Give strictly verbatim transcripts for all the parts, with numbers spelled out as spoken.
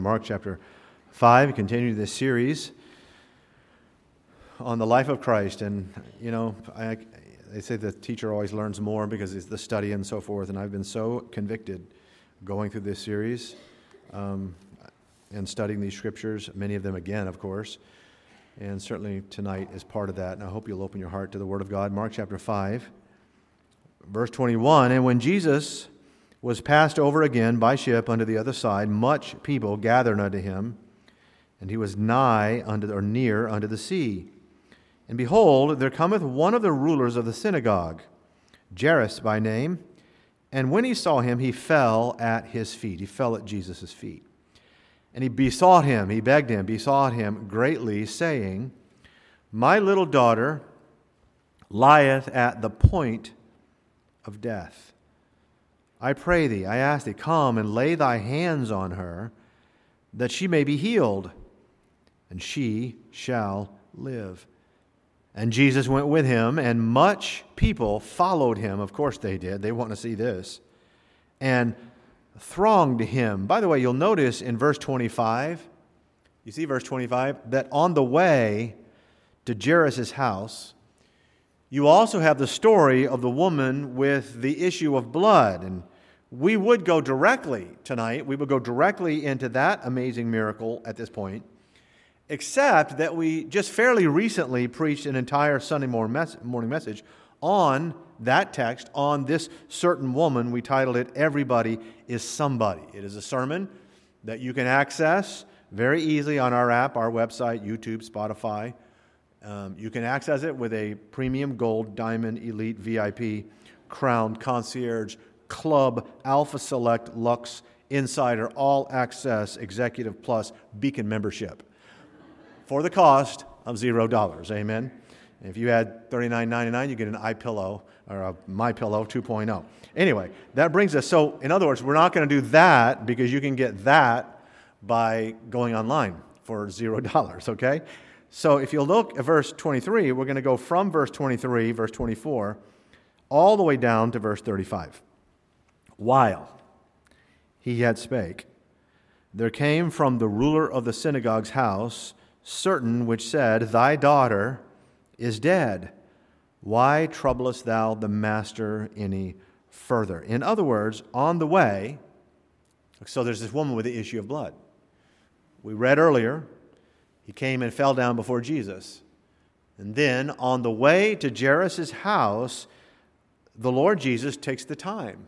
Mark chapter five, continue this series on the life of Christ. And, you know, I, they say the teacher always learns more because it's the study and so forth. And I've been so convicted going through this series um, and studying these scriptures, many of them again, of course. And certainly tonight is part of that. And I hope you'll open your heart to the Word of God. Mark chapter five, verse twenty-one. And when Jesus was passed over again by ship unto the other side, much people gathered unto him, and he was nigh unto, or near unto the sea. And behold, there cometh one of the rulers of the synagogue, Jairus by name, and when he saw him, he fell at his feet. He fell at Jesus' feet. And he besought him, he begged him, besought him greatly, saying, My little daughter lieth at the point of death. I pray thee, I ask thee, come and lay thy hands on her, that she may be healed, and she shall live. And Jesus went with him, and much people followed him. Of course they did. They want to see this. And thronged him. By the way, you'll notice in verse twenty-five, you see verse twenty-five, that on the way to Jairus' house, you also have the story of the woman with the issue of blood. And we would go directly tonight, we would go directly into that amazing miracle at this point, except that we just fairly recently preached an entire Sunday morning message on that text, on this certain woman. We titled it, Everybody is Somebody. It is a sermon that you can access very easily on our app, our website, YouTube, Spotify. Um, you can access it with a premium gold, diamond, elite, V I P, crowned, concierge, club, alpha select, Lux, insider, all access, executive plus, beacon membership for the cost of zero dollars. Amen. And if you add thirty-nine ninety-nine, you get an iPillow or a MyPillow two point oh. Anyway, that brings us, so in other words, we're not going to do that because you can get that by going online for zero dollars, okay? So if you look at verse twenty-three, we're going to go from verse twenty-three, verse twenty-four, all the way down to verse thirty-five. While he yet spake, there came from the ruler of the synagogue's house certain which said, Thy daughter is dead. Why troublest thou the master any further? In other words, on the way, so there's this woman with the issue of blood. We read earlier, he came and fell down before Jesus. And then on the way to Jairus' house, the Lord Jesus takes the time.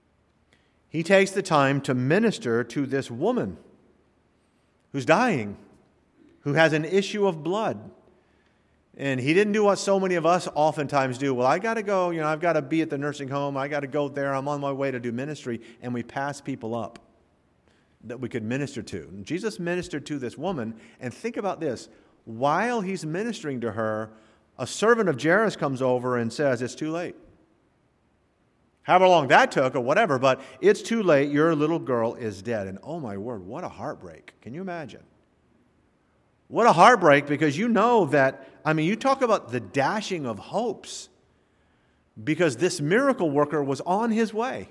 He takes the time to minister to this woman who's dying, who has an issue of blood. And he didn't do what so many of us oftentimes do. Well, I got to go, you know, I've got to be at the nursing home. I got to go there. I'm on my way to do ministry. And we pass people up that we could minister to. And Jesus ministered to this woman. And think about this. While he's ministering to her, a servant of Jairus comes over and says, it's too late. However long that took or whatever, but it's too late. Your little girl is dead. And oh my word, what a heartbreak. Can you imagine? What a heartbreak, because you know that, I mean, you talk about the dashing of hopes, because this miracle worker was on his way.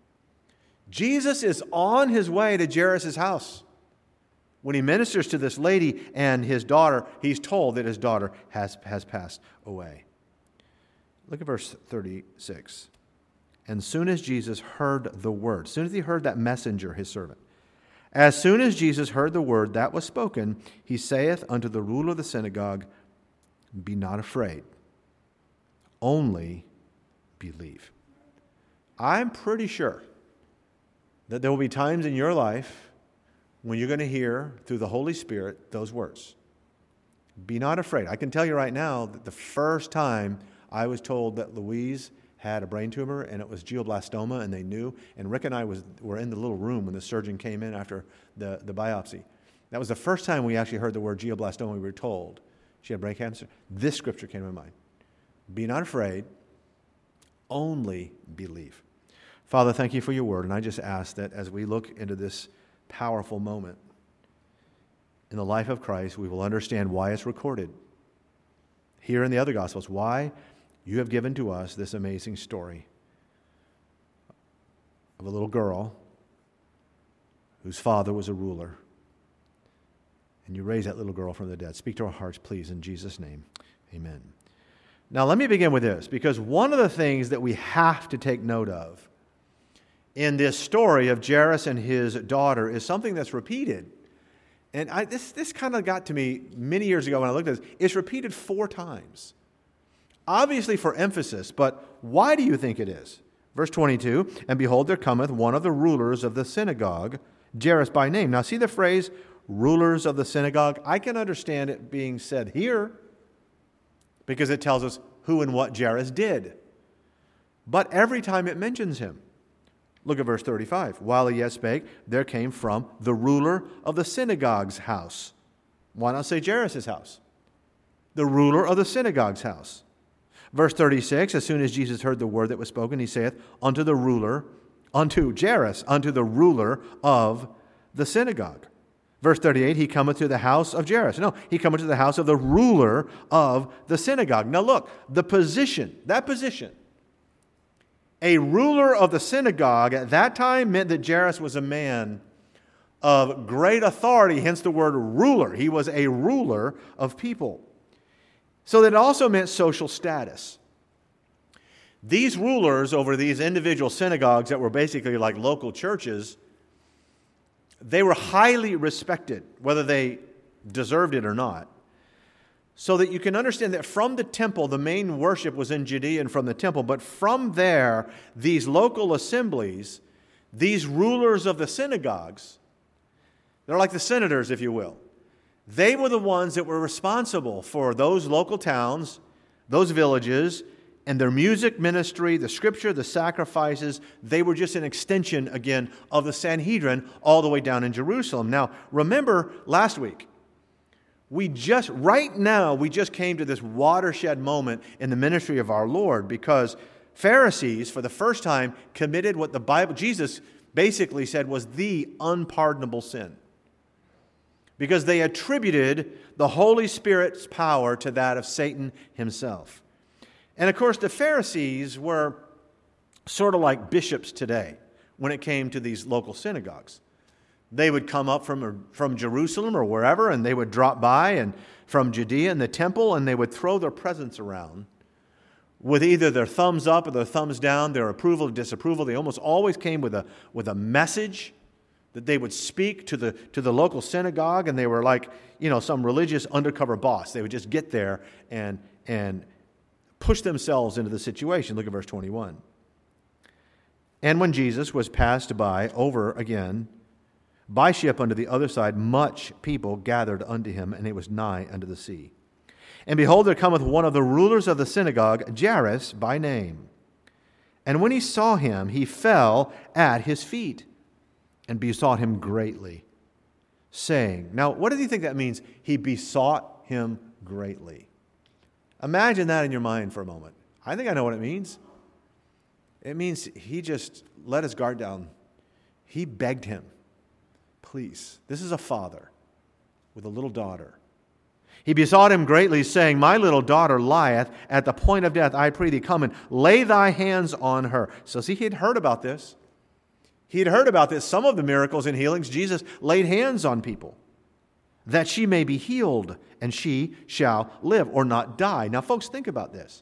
Jesus is on his way to Jairus' house. When he ministers to this lady and his daughter, he's told that his daughter has, has passed away. Look at verse thirty-six. And soon as Jesus heard the word, as soon as he heard that messenger, his servant, as soon as Jesus heard the word that was spoken, he saith unto the ruler of the synagogue, Be not afraid, only believe. I'm pretty sure that there will be times in your life when you're going to hear through the Holy Spirit those words. Be not afraid. I can tell you right now that the first time I was told that Louise had a brain tumor, and it was glioblastoma, and they knew. And Rick and I was were in the little room when the surgeon came in after the, the biopsy. That was the first time we actually heard the word glioblastoma. We were told she had brain cancer. This scripture came to my mind. Be not afraid, only believe. Father, thank you for your word, and I just ask that as we look into this powerful moment in the life of Christ, we will understand why it's recorded here in the other Gospels, why you have given to us this amazing story of a little girl whose father was a ruler, and you raise that little girl from the dead. Speak to our hearts, please, in Jesus' name. Amen. Now, let me begin with this, because one of the things that we have to take note of in this story of Jairus and his daughter is something that's repeated. And I, this, this kind of got to me many years ago when I looked at this. It's repeated four times. Obviously for emphasis, but why do you think it is? Verse twenty-two, and behold, there cometh one of the rulers of the synagogue, Jairus by name. Now see the phrase, rulers of the synagogue? I can understand it being said here because it tells us who and what Jairus did. But every time it mentions him. Look at verse thirty-five. While he yet spake, there came from the ruler of the synagogue's house. Why not say Jairus' house? The ruler of the synagogue's house. Verse thirty-six, as soon as Jesus heard the word that was spoken, he saith, unto the ruler, unto Jairus, unto the ruler of the synagogue. Verse thirty-eight, he cometh to the house of Jairus. No, he cometh to the house of the ruler of the synagogue. Now look, the position, that position, a ruler of the synagogue at that time meant that Jairus was a man of great authority, hence the word ruler. He was a ruler of people. So that also meant social status. These rulers over these individual synagogues that were basically like local churches, they were highly respected, whether they deserved it or not. So that you can understand that from the temple, the main worship was in Judea and from the temple, but from there, these local assemblies, these rulers of the synagogues, they're like the senators, if you will. They were the ones that were responsible for those local towns, those villages, and their music ministry, the scripture, the sacrifices. They were just an extension, again, of the Sanhedrin all the way down in Jerusalem. Now, remember last week, we just, right now, we just came to this watershed moment in the ministry of our Lord because Pharisees, for the first time, committed what the Bible, Jesus basically said was the unpardonable sin. Because they attributed the Holy Spirit's power to that of Satan himself. And of course, the Pharisees were sort of like bishops today when it came to these local synagogues. They would come up from, from Jerusalem or wherever, and they would drop by and from Judea and the temple, and they would throw their presents around with either their thumbs up or their thumbs down, their approval or disapproval. They almost always came with a, with a message that they would speak to the to the local synagogue, and they were like, you know, some religious undercover boss. They would just get there and and push themselves into the situation. Look at verse twenty-one. And when Jesus was passed by over again by ship unto the other side, much people gathered unto him, and it was nigh unto the sea. And behold, there cometh one of the rulers of the synagogue, Jairus by name. And when he saw him, he fell at his feet, and besought him greatly, saying, now what do you think that means? He besought him greatly. Imagine that in your mind for a moment. I think I know what it means. It means he just let his guard down. He begged him, please. This is a father with a little daughter. He besought him greatly, saying, my little daughter lieth at the point of death. I pray thee, come and lay thy hands on her. So see, he had heard about this. He had heard about this. Some of the miracles and healings, Jesus laid hands on people that she may be healed and she shall live or not die. Now, folks, think about this.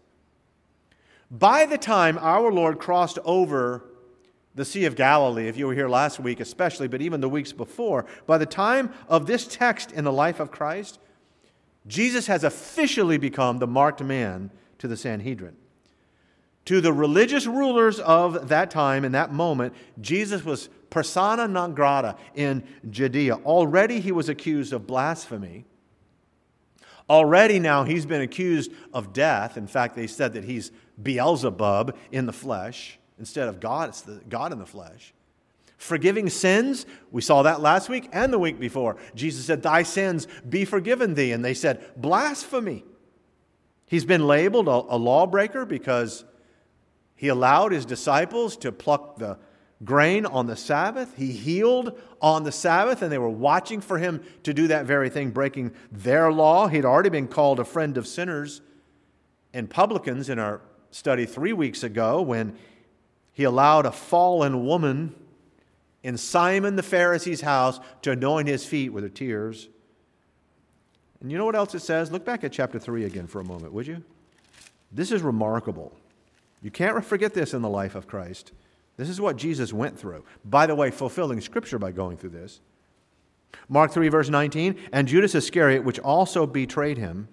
By the time our Lord crossed over the Sea of Galilee, if you were here last week especially, but even the weeks before, by the time of this text in the life of Christ, Jesus has officially become the marked man to the Sanhedrin. To the religious rulers of that time, in that moment, Jesus was persona non grata in Judea. Already he was accused of blasphemy. Already now he's been accused of death. In fact, they said that he's Beelzebub in the flesh instead of God. It's the God in the flesh. Forgiving sins, we saw that last week and the week before. Jesus said, thy sins be forgiven thee. And they said, blasphemy. He's been labeled a, a lawbreaker because he allowed his disciples to pluck the grain on the Sabbath. He healed on the Sabbath, and they were watching for him to do that very thing, breaking their law. He'd already been called a friend of sinners and publicans in our study three weeks ago when he allowed a fallen woman in Simon the Pharisee's house to anoint his feet with her tears. And you know what else it says? Look back at chapter three again for a moment, would you? This is remarkable. You can't forget this in the life of Christ. This is what Jesus went through. By the way, fulfilling Scripture by going through this. Mark three, verse nineteen, and Judas Iscariot, which also betrayed him,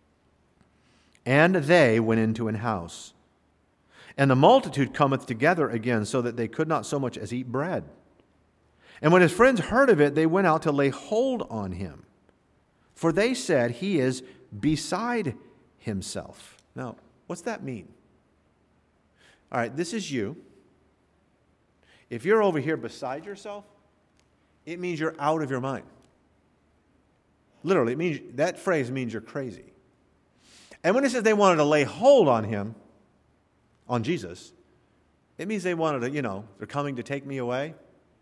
and they went into an house. And the multitude cometh together again, so that they could not so much as eat bread. And when his friends heard of it, they went out to lay hold on him. For they said, he is beside himself. Now, what's that mean? All right, this is you. If you're over here beside yourself, it means you're out of your mind. Literally, it means that phrase means you're crazy. And when it says they wanted to lay hold on him, on Jesus, it means they wanted to, you know, they're coming to take me away.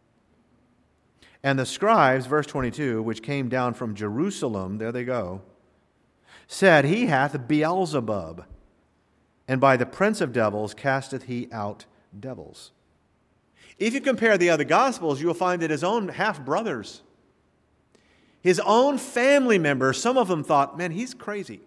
And the scribes, verse twenty-two, which came down from Jerusalem, there they go, said, he hath Beelzebub, and by the prince of devils casteth he out devils. If you compare the other Gospels, you will find that his own half-brothers, his own family members, some of them thought, man, he's crazy.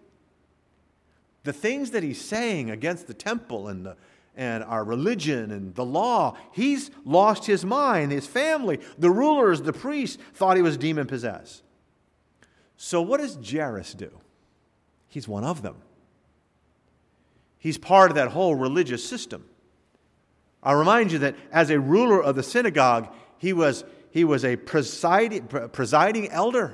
The things that he's saying against the temple and the and our religion and the law, he's lost his mind. His family, the rulers, the priests, thought he was demon-possessed. So what does Jairus do? He's one of them. He's part of that whole religious system. I'll remind you that as a ruler of the synagogue, he was, he was a presiding, presiding elder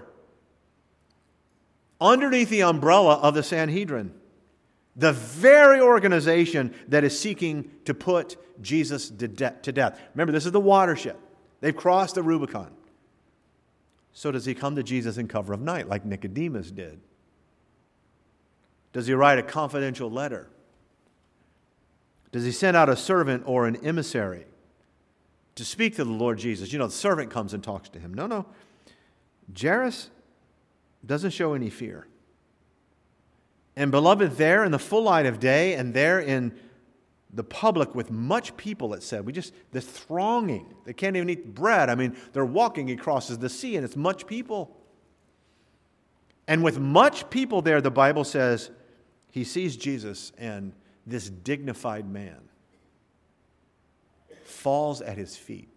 underneath the umbrella of the Sanhedrin. The very organization that is seeking to put Jesus to death. Remember, this is the watershed. They've crossed the Rubicon. So does he come to Jesus in cover of night, like Nicodemus did? Does he write a confidential letter? Does he send out a servant or an emissary to speak to the Lord Jesus? You know, the servant comes and talks to him. No, no. Jairus doesn't show any fear. And beloved, there in the full light of day and there in the public with much people, it said, we just, this thronging, they can't even eat bread. I mean, they're walking across the sea and it's much people. And with much people there, the Bible says, he sees Jesus and this dignified man falls at his feet.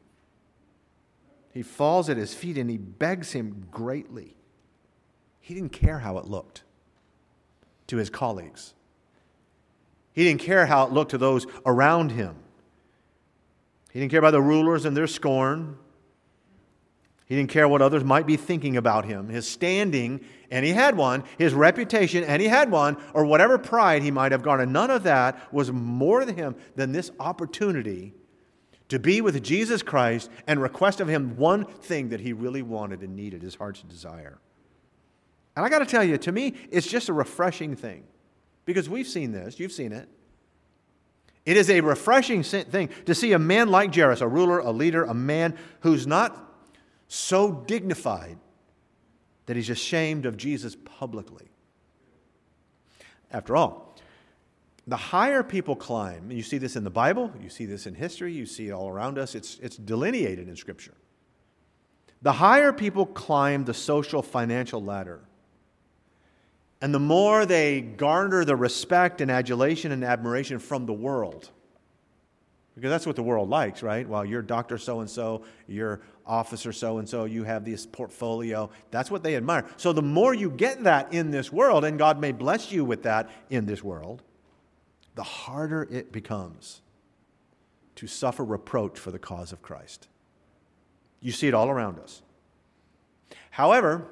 He falls at his feet and he begs him greatly. He didn't care how it looked to his colleagues. He didn't care how it looked to those around him. He didn't care about the rulers and their scorn. He didn't care what others might be thinking about him. His standing, and he had one, his reputation, and he had one, or whatever pride he might have garnered. None of that was more to him than this opportunity to be with Jesus Christ and request of him one thing that he really wanted and needed, his heart's desire. And I got to tell you, to me, it's just a refreshing thing. Because we've seen this. You've seen it. It is a refreshing thing to see a man like Jairus, a ruler, a leader, a man who's not so dignified that he's ashamed of Jesus publicly. After all, the higher people climb, and you see this in the Bible, you see this in history, you see it all around us, it's, it's delineated in Scripture. The higher people climb the social financial ladder, and the more they garner the respect and adulation and admiration from the world. Because that's what the world likes, right? Well, you're Doctor So-and-so, you're Officer So-and-so, you have this portfolio. That's what they admire. So the more you get that in this world, and God may bless you with that in this world, the harder it becomes to suffer reproach for the cause of Christ. You see it all around us. However,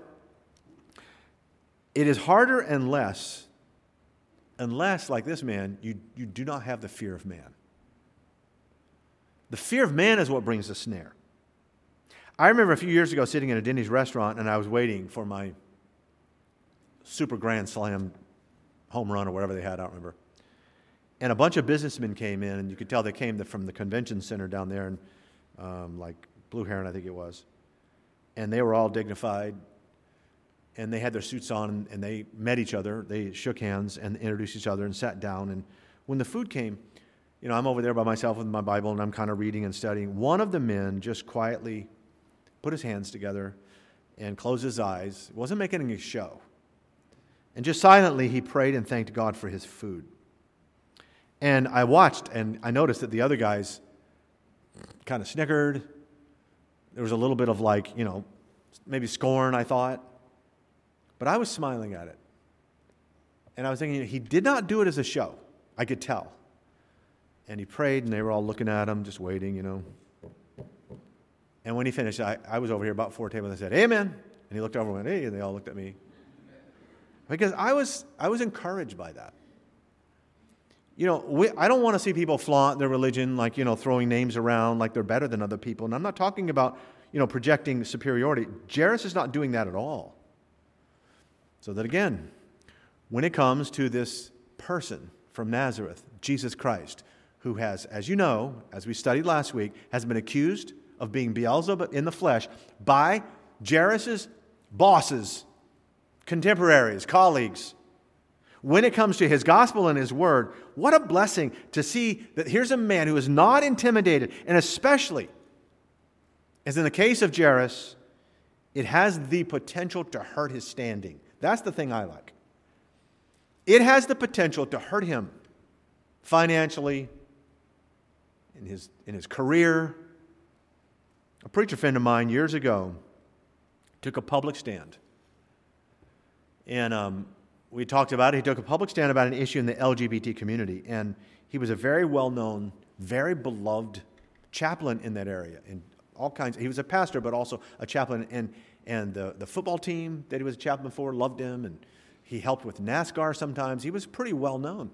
it is harder unless, unless, like this man, you, you do not have the fear of man. The fear of man is what brings the snare. I remember a few years ago sitting in a Denny's restaurant and I was waiting for my super grand slam home run or whatever they had, I don't remember. And a bunch of businessmen came in, and you could tell they came from the convention center down there in um, like Blue Heron, I think it was. And they were all dignified. And they had their suits on, and they met each other. They shook hands and introduced each other and sat down. And when the food came, you know, I'm over there by myself with my Bible, and I'm kind of reading and studying. One of the men just quietly put his hands together and closed his eyes. He wasn't making any show. And just silently, he prayed and thanked God for his food. And I watched, and I noticed that the other guys kind of snickered. There was a little bit of like, you know, maybe scorn, I thought. But I was smiling at it. And I was thinking, he did not do it as a show. I could tell. And he prayed, and they were all looking at him, just waiting, you know. And when he finished, I, I was over here about four tables, and I said, amen. And he looked over and went, hey, and they all looked at me. Because I was I was encouraged by that. You know, we, I don't want to see people flaunt their religion, like, you know, throwing names around like they're better than other people. And I'm not talking about, you know, projecting superiority. Jairus is not doing that at all. So that again, when it comes to this person from Nazareth, Jesus Christ, who has, as you know, as we studied last week, has been accused of being Beelzebub in the flesh by Jairus' bosses, contemporaries, colleagues. When it comes to his gospel and his word, what a blessing to see that here's a man who is not intimidated, and especially, as in the case of Jairus, it has the potential to hurt his standing. That's the thing I like. It has the potential to hurt him financially, in his, in his career. A preacher friend of mine years ago took a public stand. And um, we talked about it. He took a public stand about an issue in the L G B T community. And he was a very well-known, very beloved chaplain in that area. And all kinds. He was a pastor, but also a chaplain. And, and the, the football team that he was a chaplain for loved him. And he helped with NASCAR sometimes. He was pretty well-known.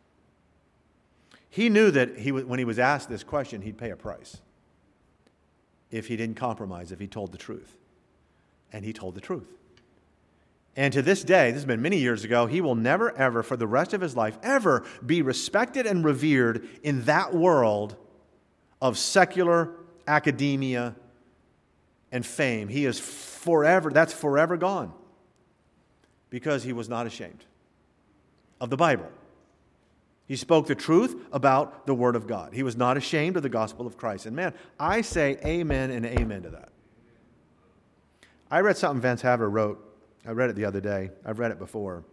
He knew that he, when he was asked this question, he'd pay a price if he didn't compromise, if he told the truth. And he told the truth. And to this day, this has been many years ago, he will never, ever, for the rest of his life, ever be respected and revered in that world of secular academia and fame. He is forever, that's forever gone. Because he was not ashamed of the Bible. He spoke the truth about the Word of God. He was not ashamed of the gospel of Christ. And man, I say amen and amen to that. I read something Vance Havner wrote. I read it the other day. I've read it before.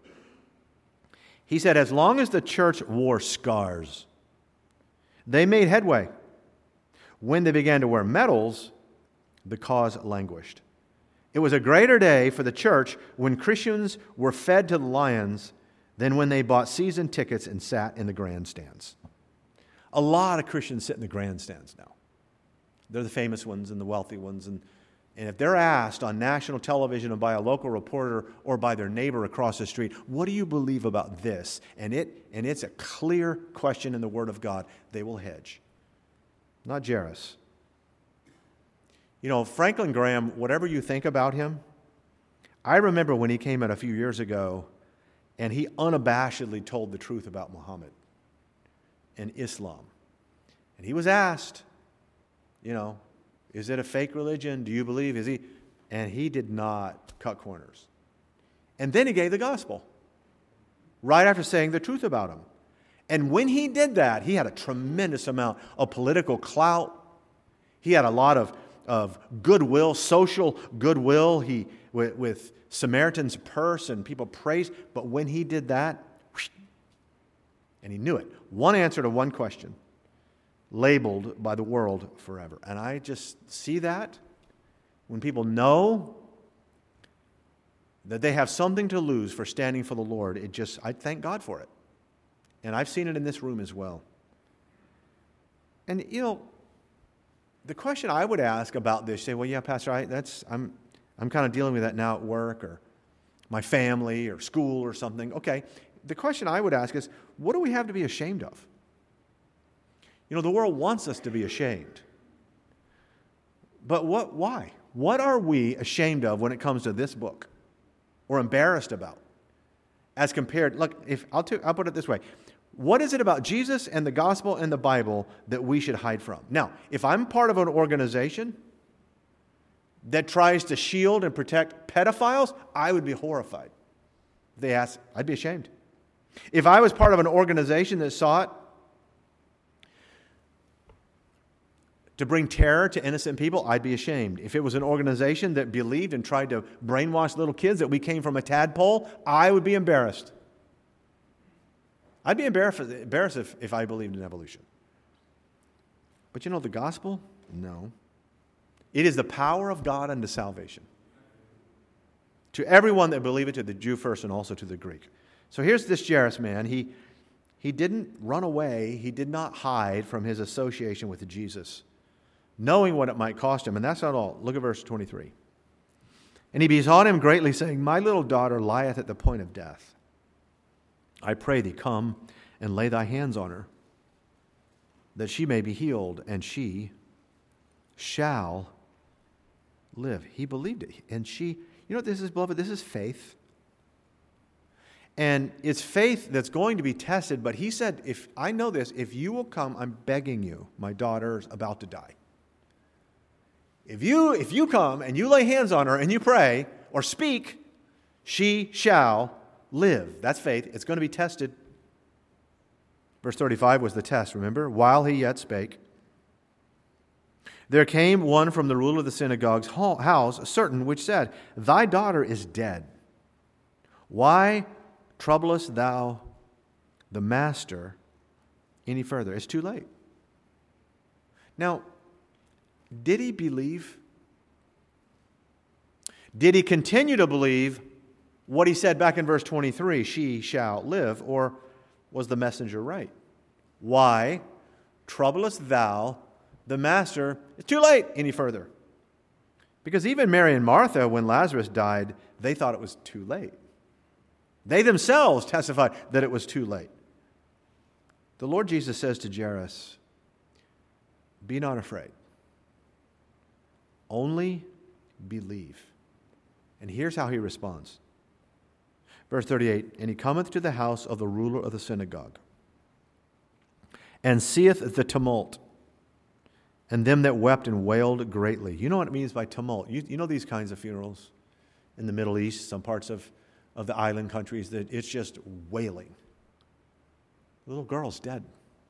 He said, as long as the church wore scars, they made headway. When they began to wear medals, the cause languished. It was a greater day for the church when Christians were fed to the lions than when they bought season tickets and sat in the grandstands. A lot of Christians sit in the grandstands now. They're the famous ones and the wealthy ones. And, and if they're asked on national television or by a local reporter or by their neighbor across the street, what do you believe about this? And, it, and it's a clear question in the Word of God. They will hedge. Not Jairus. You know, Franklin Graham, whatever you think about him, I remember when he came out a few years ago and he unabashedly told the truth about Muhammad and Islam. And he was asked, you know, is it a fake religion? Do you believe? Is he? And he did not cut corners. And then he gave the gospel right after saying the truth about him. And when he did that, he had a tremendous amount of political clout. He had a lot of, of goodwill, social goodwill. He with, with Samaritan's Purse, and people praised. But when he did that, whoosh, and he knew it. One answer to one question, labeled by the world forever. And I just see that when people know that they have something to lose for standing for the Lord, it just, I thank God for it. And I've seen it in this room as well. And, you know, the question I would ask about this, say, well, yeah, Pastor, I, that's, I'm, I'm kind of dealing with that now at work or my family or school or something. Okay, the question I would ask is, what do we have to be ashamed of? You know, the world wants us to be ashamed. But what? Why? What are we ashamed of when it comes to this book or embarrassed about? As compared, look, if I'll, t- I'll put it this way. What is it about Jesus and the gospel and the Bible that we should hide from? Now, if I'm part of an organization that tries to shield and protect pedophiles, I would be horrified. If they ask, I'd be ashamed. If I was part of an organization that sought to bring terror to innocent people, I'd be ashamed. If it was an organization that believed and tried to brainwash little kids that we came from a tadpole, I would be embarrassed. I'd be embarrassed, embarrassed if, if I believed in evolution. But you know the gospel? No. It is the power of God unto salvation. To everyone that believeth, to the Jew first and also to the Greek. So here's this Jairus man. He, he didn't run away. He did not hide from his association with Jesus, knowing what it might cost him. And that's not all. Look at verse twenty-three. And he besought him greatly, saying, My little daughter lieth at the point of death. I pray thee, come and lay thy hands on her, that she may be healed, and she shall live. He believed it. And she, you know what this is, beloved? This is faith. And it's faith that's going to be tested. But he said, if I know this, if you will come, I'm begging you, my daughter's about to die. If you, if you come and you lay hands on her and you pray or speak, she shall live. That's faith. It's going to be tested. Verse thirty-five was the test, remember? While he yet spake, there came one from the ruler of the synagogue's house, certain, which said, Thy daughter is dead. Why troublest thou the master any further? It's too late. Now, did he believe? Did he continue to believe what he said back in verse twenty-three, she shall live, or was the messenger right? Why troublest thou the master? It's too late any further. Because even Mary and Martha, when Lazarus died, they thought it was too late. They themselves testified that it was too late. The Lord Jesus says to Jairus, be not afraid. Only believe. And here's how he responds. Verse thirty-eight, and he cometh to the house of the ruler of the synagogue, and seeth the tumult, and them that wept and wailed greatly. You know what it means by tumult. You, you know these kinds of funerals in the Middle East, some parts of, of the island countries, that it's just wailing. The little girl's dead.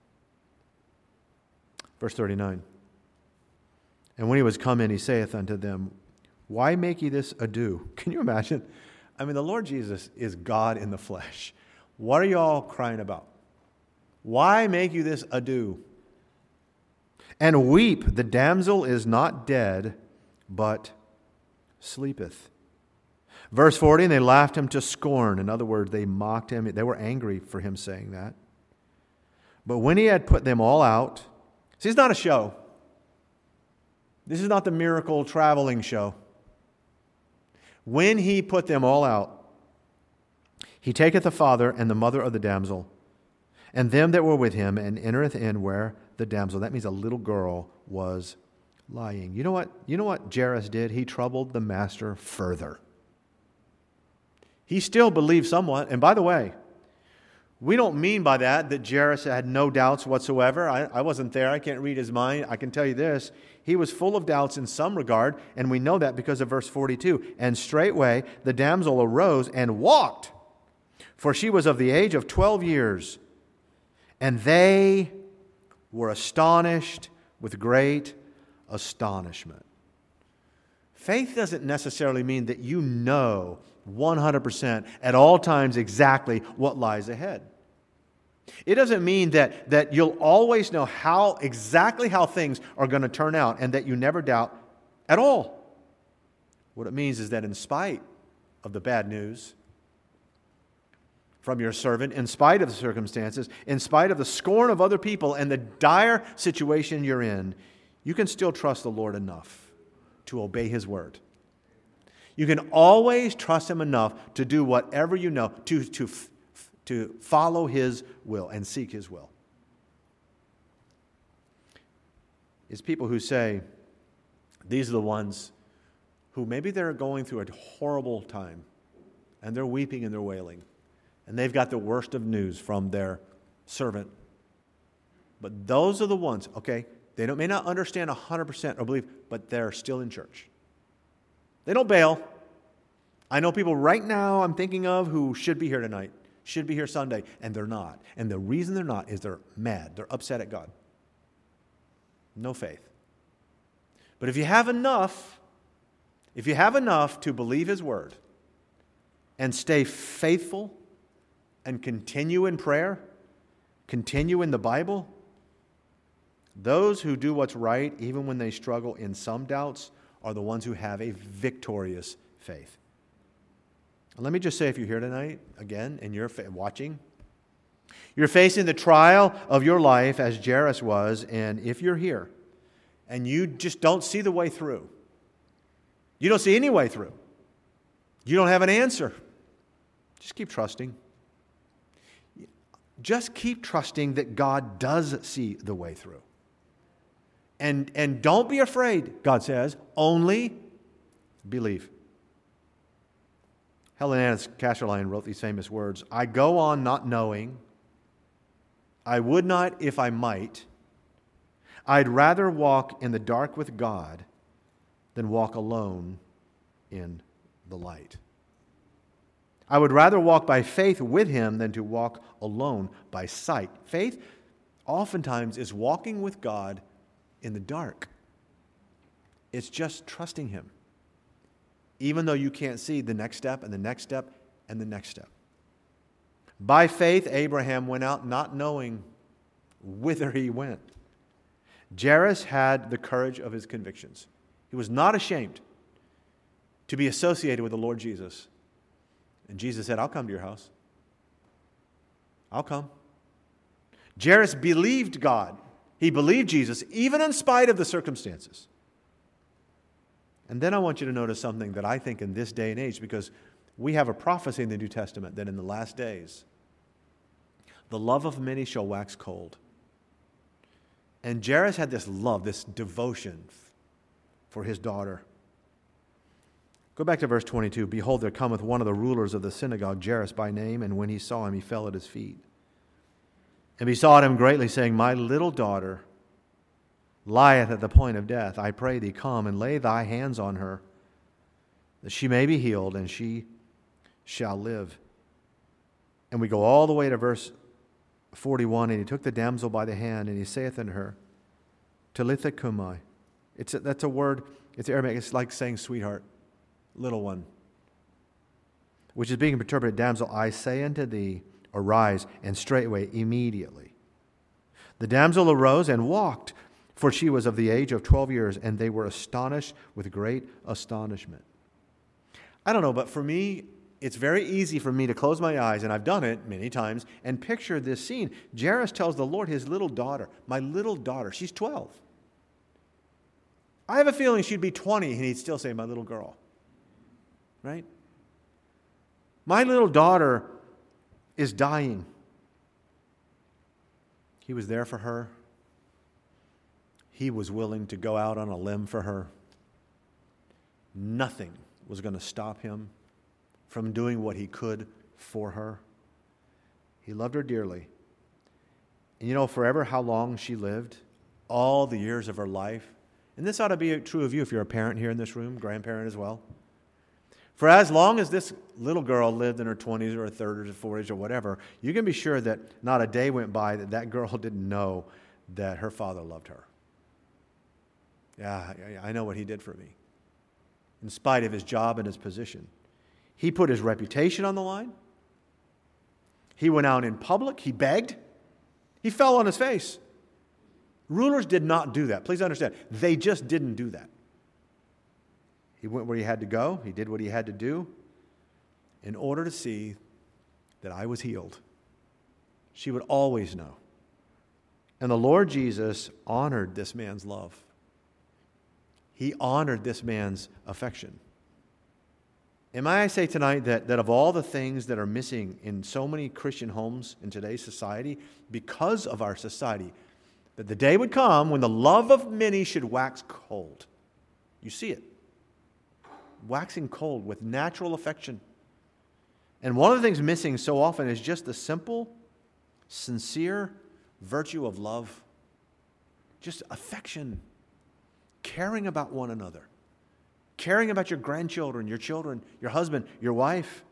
Verse thirty-nine, and when he was come in, he saith unto them, why make ye this ado? Can you imagine? I mean, the Lord Jesus is God in the flesh. What are you all crying about? Why make you this ado? And weep, the damsel is not dead, but sleepeth. Verse forty, and they laughed him to scorn. In other words, they mocked him. They were angry for him saying that. But when he had put them all out, see, it's not a show. This is not the miracle traveling show. When he put them all out, he taketh the father and the mother of the damsel, and them that were with him, and entereth in where the damsel, that means a little girl, was lying. You know what? You know what Jairus did? He troubled the master further. He still believed somewhat. And by the way, we don't mean by that that Jairus had no doubts whatsoever. I, I wasn't there. I can't read his mind. I can tell you this. He was full of doubts in some regard, and we know that because of verse forty-two. And straightway the damsel arose and walked, for she was of the age of twelve years. And they were astonished with great astonishment. Faith doesn't necessarily mean that you know one hundred percent at all times exactly what lies ahead. It doesn't mean that, that you'll always know how exactly how things are going to turn out and that you never doubt at all. What it means is that in spite of the bad news from your servant, in spite of the circumstances, in spite of the scorn of other people and the dire situation you're in, you can still trust the Lord enough to obey His word. You can always trust Him enough to do whatever you know, to, to, to follow His will and seek His will. It's people who say, these are the ones who maybe they're going through a horrible time and they're weeping and they're wailing. And they've got the worst of news from their servant. But those are the ones, okay, they don't, may not understand one hundred percent or believe, but they're still in church. They don't bail. I know people right now I'm thinking of who should be here tonight, should be here Sunday, and they're not. And the reason they're not is they're mad. They're upset at God. No faith. But if you have enough, if you have enough to believe His Word and stay faithful and continue in prayer, continue in the Bible, those who do what's right, even when they struggle in some doubts, are the ones who have a victorious faith. And let me just say, if you're here tonight, again, and you're watching, you're facing the trial of your life as Jairus was, and if you're here and you just don't see the way through, you don't see any way through, you don't have an answer, just keep trusting. Just keep trusting that God does see the way through. And, and don't be afraid, God says, only believe. Helen Annis Kasherline wrote these famous words, "I go on not knowing. I would not if I might. I'd rather walk in the dark with God than walk alone in the light. I would rather walk by faith with Him than to walk alone by sight." Faith oftentimes is walking with God in the dark. It's just trusting Him, even though you can't see the next step and the next step and the next step. By faith, Abraham went out not knowing whither he went. Jairus had the courage of his convictions. He was not ashamed to be associated with the Lord Jesus. And Jesus said, "I'll come to your house. I'll come." Jairus believed God. He believed Jesus, even in spite of the circumstances. And then I want you to notice something that I think in this day and age, because we have a prophecy in the New Testament that in the last days, the love of many shall wax cold. And Jairus had this love, this devotion for his daughter. Go back to verse twenty-two. "Behold, there cometh one of the rulers of the synagogue, Jairus by name, and when he saw him, he fell at his feet, and besought him greatly, saying, My little daughter lieth at the point of death. I pray thee, come and lay thy hands on her, that she may be healed, and she shall live." And we go all the way to verse forty-one, "And he took the damsel by the hand, and he saith unto her, Talitha cumi." It's a, that's a word, it's Aramaic, it's like saying sweetheart, little one, which is being interpreted, "Damsel, I say unto thee, arise," and straightway, immediately, the damsel arose and walked, for she was of the age of twelve years, and they were astonished with great astonishment. I don't know, but for me, it's very easy for me to close my eyes, and I've done it many times, and picture this scene. Jairus tells the Lord his little daughter, my little daughter, she's twelve. I have a feeling she'd be twenty, and he'd still say, my little girl. Right? My little daughter is dying. He was there for her. He was willing to go out on a limb for her. Nothing was going to stop him from doing what he could for her. He loved her dearly. And you know, forever how long she lived, all the years of her life. And this ought to be true of you if you're a parent here in this room, grandparent as well. For as long as this little girl lived in her twenties or her thirties or forties or whatever, you can be sure that not a day went by that that girl didn't know that her father loved her. Yeah, I know what he did for me. In spite of his job and his position. He put his reputation on the line. He went out in public. He begged. He fell on his face. Rulers did not do that. Please understand. They just didn't do that. He went where he had to go. He did what he had to do in order to see that I was healed. She would always know. And the Lord Jesus honored this man's love. He honored this man's affection. And may I say tonight that, that of all the things that are missing in so many Christian homes in today's society, because of our society, that the day would come when the love of many should wax cold. You see it. Waxing cold with natural affection. And one of the things missing so often is just the simple, sincere virtue of love. Just affection. Caring about one another. Caring about your grandchildren, your children, your husband, your wife.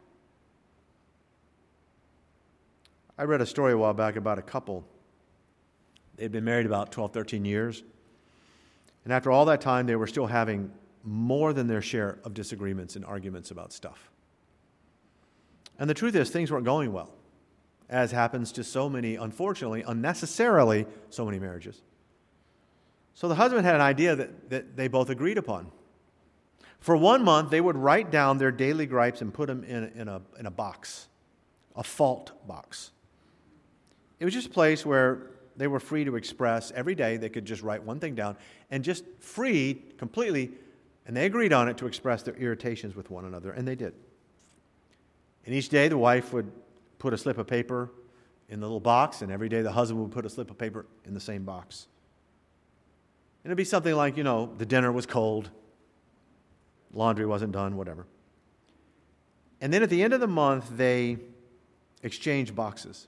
I read a story a while back about a couple. They'd been married about twelve, thirteen years. And after all that time, they were still having more than their share of disagreements and arguments about stuff. And the truth is, things weren't going well, as happens to so many, unfortunately, unnecessarily, so many marriages. So the husband had an idea that, that they both agreed upon. For one month, they would write down their daily gripes and put them in, in, a, in a box, a fault box. It was just a place where they were free to express every day. They could just write one thing down and just free completely, and they agreed on it, to express their irritations with one another, and they did. And each day the wife would put a slip of paper in the little box, and every day the husband would put a slip of paper in the same box. And it'd be something like, you know, the dinner was cold, laundry wasn't done, whatever. And then at the end of the month, they exchanged boxes.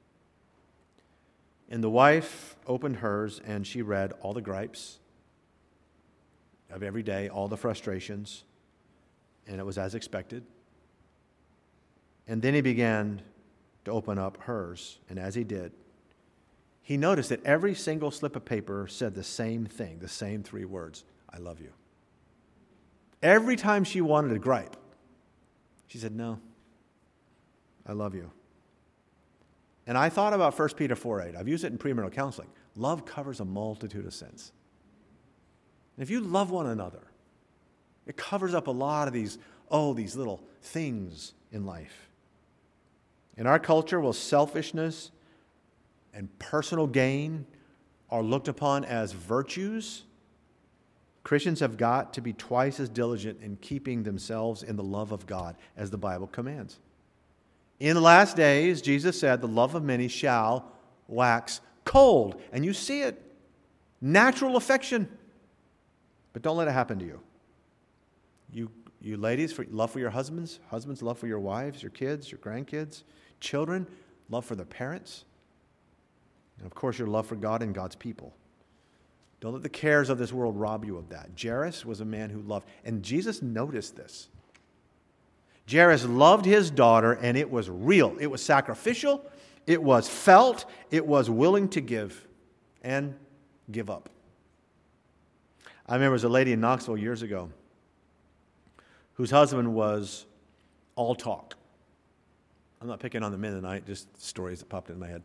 And the wife opened hers, and she read all the gripes of every day, all the frustrations, and it was as expected. And then he began to open up hers, and as he did, he noticed that every single slip of paper said the same thing, the same three words: I love you. Every time she wanted to gripe, she said, no, I love you. And I thought about First Peter four eight. I've used it in premarital counseling. Love covers a multitude of sins. And if you love one another, it covers up a lot of these, oh, these little things in life. In our culture, well, selfishness and personal gain are looked upon as virtues. Christians have got to be twice as diligent in keeping themselves in the love of God as the Bible commands. In the last days, Jesus said, the love of many shall wax cold. And you see it. Natural affection. But don't let it happen to you. You, you ladies, for love for your husbands. Husbands, love for your wives, your kids, your grandkids. Children, love for their parents. And of course, your love for God and God's people. Don't let the cares of this world rob you of that. Jairus was a man who loved, and Jesus noticed this. Jairus loved his daughter, and it was real. It was sacrificial. It was felt. It was willing to give and give up. I remember there was a lady in Knoxville years ago whose husband was all talk. I'm not picking on the men tonight, just stories that popped into my head.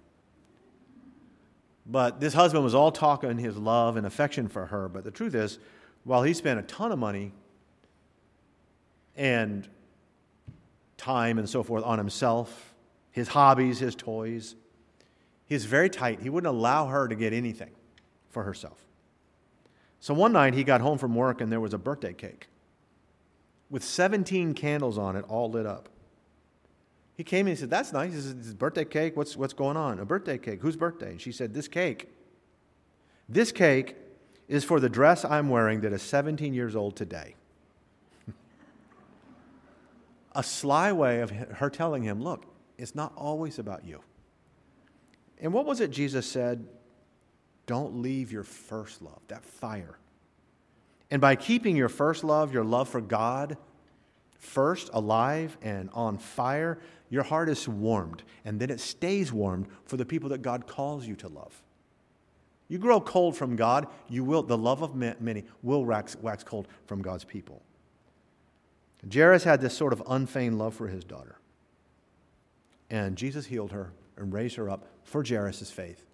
But this husband was all talk in his love and affection for her. But the truth is, while he spent a ton of money and time and so forth on himself, his hobbies, his toys, he was very tight. He wouldn't allow her to get anything for herself. So one night he got home from work and there was a birthday cake with seventeen candles on it, all lit up. He came in and he said, that's nice. This is a birthday cake. What's, what's going on? A birthday cake. Whose birthday? And she said, this cake. This cake is for the dress I'm wearing that is seventeen years old today. A sly way of her telling him, look, it's not always about you. And what was it Jesus said? Don't leave your first love, that fire. And by keeping your first love, your love for God, first, alive and on fire, your heart is warmed, and then it stays warmed for the people that God calls you to love. You grow cold from God, you will, the love of many will wax, wax cold from God's people. Jairus had this sort of unfeigned love for his daughter. And Jesus healed her and raised her up for Jairus' faith.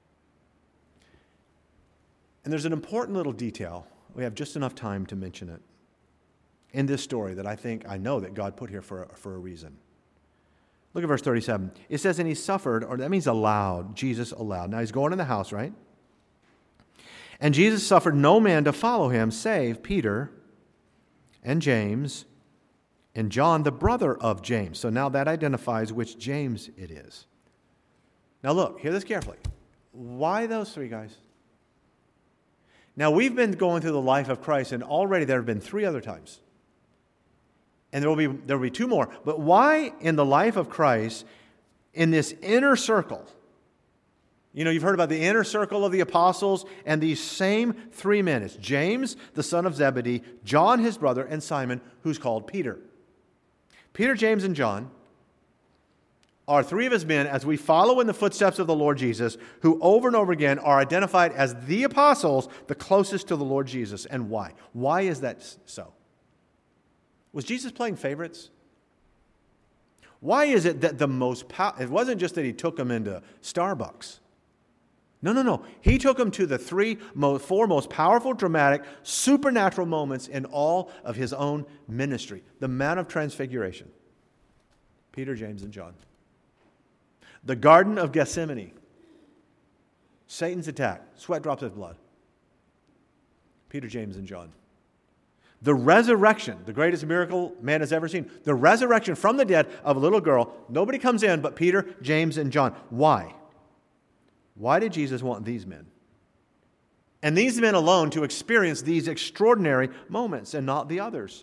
And there's an important little detail. We have just enough time to mention it in this story that I think, I know that God put here for a, for a reason. Look at verse thirty-seven. It says, and he suffered, or that means allowed. Jesus allowed. Now he's going in the house, right? And Jesus suffered no man to follow him, save Peter and James and John, the brother of James. So now that identifies which James it is. Now look, hear this carefully. Why those three guys? Now we've been going through the life of Christ, and already there have been three other times. And there will be there will be two more. But why in the life of Christ, in this inner circle? You know, you've heard about the inner circle of the apostles and these same three men. It's James, the son of Zebedee, John, his brother, and Simon, who's called Peter. Peter, James, and John are three of his men as we follow in the footsteps of the Lord Jesus, who over and over again are identified as the apostles, the closest to the Lord Jesus. And why? Why is that so? Was Jesus playing favorites? Why is it that the most powerful, it wasn't just that he took them into Starbucks. No, no, no. He took them to the three, four most powerful, dramatic, supernatural moments in all of his own ministry. The Mount of Transfiguration. Peter, James, and John. The Garden of Gethsemane. Satan's attack. Sweat drops of blood. Peter, James, and John. The resurrection, the greatest miracle man has ever seen. The resurrection from the dead of a little girl. Nobody comes in but Peter, James, and John. Why? Why did Jesus want these men? And these men alone to experience these extraordinary moments and not the others?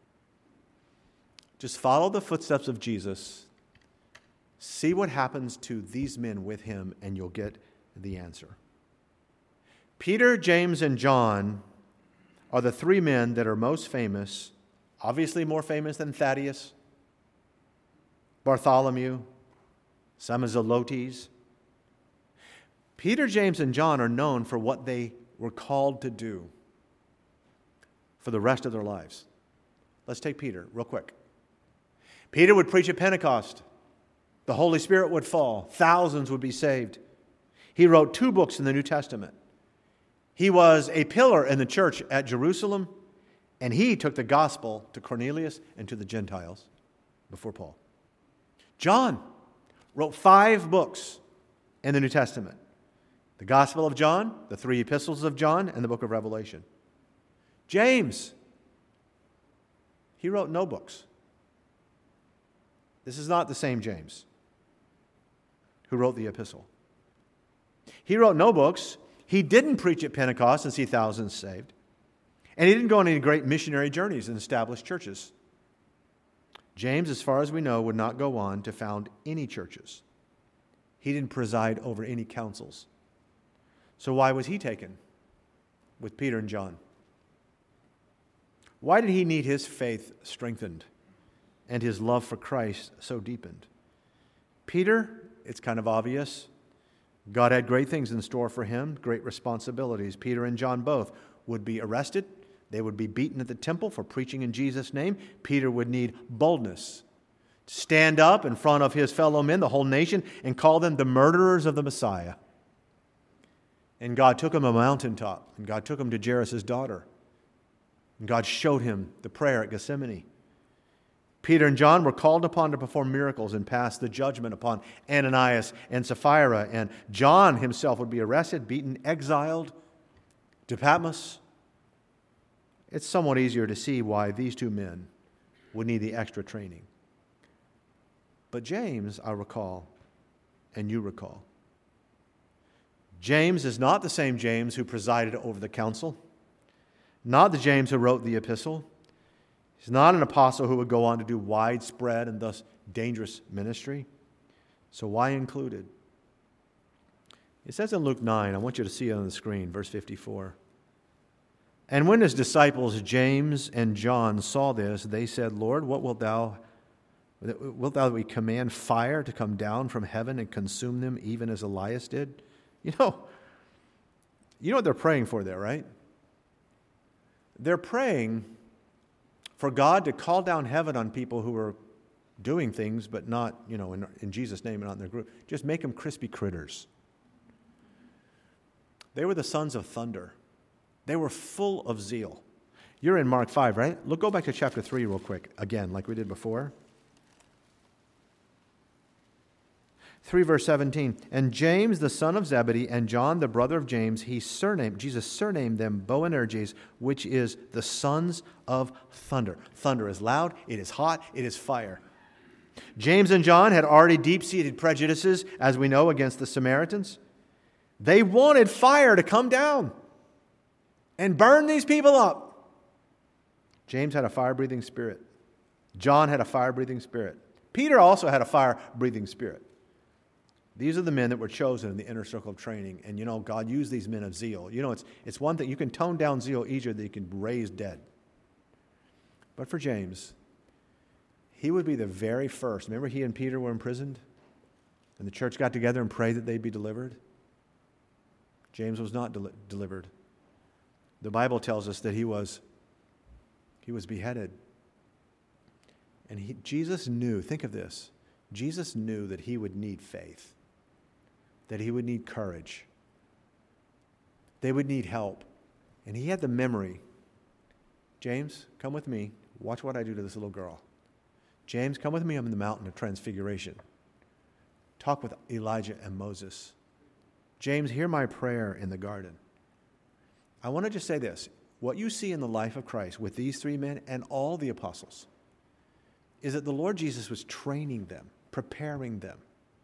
Just follow the footsteps of Jesus. See what happens to these men with him, and you'll get the answer. Peter, James, and John are the three men that are most famous, obviously more famous than Thaddeus, Bartholomew, some as Zelotes. Peter, James, and John are known for what they were called to do for the rest of their lives. Let's take Peter real quick. Peter would preach at Pentecost. The Holy Spirit would fall. Thousands would be saved. He wrote two books in the New Testament. He was a pillar in the church at Jerusalem, and he took the gospel to Cornelius and to the Gentiles before Paul. John wrote five books in the New Testament. The Gospel of John, the three epistles of John, and the book of Revelation. James, he wrote no books. This is not the same James who wrote the epistle. He wrote no books. He didn't preach at Pentecost and see thousands saved. And he didn't go on any great missionary journeys and establish churches. James, as far as we know, would not go on to found any churches. He didn't preside over any councils. So why was he taken with Peter and John? Why did he need his faith strengthened and his love for Christ so deepened? Peter, it's kind of obvious. God had great things in store for him, great responsibilities. Peter and John both would be arrested. They would be beaten at the temple for preaching in Jesus' name. Peter would need boldness to stand up in front of his fellow men, the whole nation, and call them the murderers of the Messiah. And God took him a mountaintop, and God took him to Jairus' daughter. And God showed him the prayer at Gethsemane. Peter and John were called upon to perform miracles and pass the judgment upon Ananias and Sapphira. And John himself would be arrested, beaten, exiled to Patmos. It's somewhat easier to see why these two men would need the extra training. But James, I recall, and you recall, James is not the same James who presided over the council, not the James who wrote the epistle. He's not an apostle who would go on to do widespread and thus dangerous ministry. So why included? It says in Luke nine, I want you to see it on the screen, verse fifty-four. And when his disciples James and John saw this, they said, Lord, what wilt thou, wilt thou that we command fire to come down from heaven and consume them, even as Elias did? You know, you know what they're praying for there, right? They're praying for God to call down heaven on people who are doing things, but not, you know, in, in Jesus' name and not in their group. Just make them crispy critters. They were the sons of thunder. They were full of zeal. You're in Mark five, right? Look, go back to chapter three real quick, again, like we did before. three verse seventeen. And James, the son of Zebedee, and John, the brother of James, he surnamed, Jesus surnamed them Boanerges, which is the sons of thunder. Thunder is loud, it is hot, it is fire. James and John had already deep-seated prejudices, as we know, against the Samaritans. They wanted fire to come down and burn these people up. James had a fire-breathing spirit. John had a fire-breathing spirit. Peter also had a fire-breathing spirit. These are the men that were chosen in the inner circle of training. And you know, God used these men of zeal. You know, it's, it's one thing, you can tone down zeal easier than you can raise dead. But for James, he would be the very first. Remember he and Peter were imprisoned? And the church got together and prayed that they'd be delivered. James was not del- delivered. The Bible tells us that he was, he was beheaded. And he, Jesus knew, think of this, Jesus knew that he would need faith, that he would need courage, they would need help. And he had the memory. James, come with me. Watch what I do to this little girl. James, come with me on the mountain of transfiguration. Talk with Elijah and Moses. James, hear my prayer in the garden. I want to just say this. What you see in the life of Christ with these three men and all the apostles is that the Lord Jesus was training them, preparing them.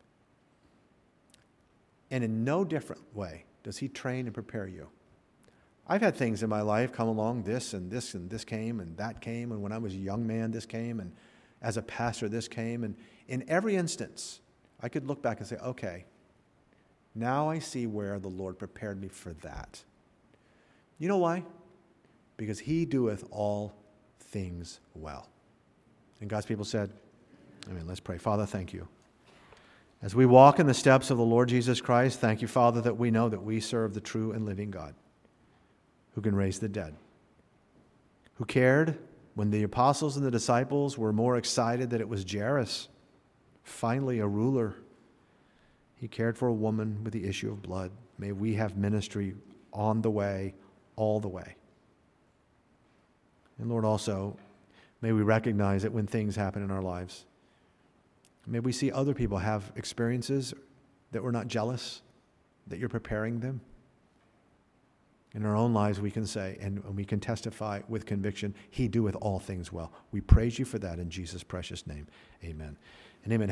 And in no different way does he train and prepare you. I've had things in my life come along, this and this and this came and that came, and when I was a young man, this came, and as a pastor, this came, and in every instance, I could look back and say, okay, now I see where the Lord prepared me for that. You know why? Because he doeth all things well. And God's people said, amen. Let's pray. Father, thank you. As we walk in the steps of the Lord Jesus Christ, thank you, Father, that we know that we serve the true and living God who can raise the dead, who cared when the apostles and the disciples were more excited that it was Jairus, finally a ruler. He cared for a woman with the issue of blood. May we have ministry on the way, all the way. And Lord, also, may we recognize that when things happen in our lives, may we see other people have experiences that we're not jealous, that you're preparing them. In our own lives, we can say, and we can testify with conviction, he doeth all things well. We praise you for that in Jesus' precious name. Amen. And amen.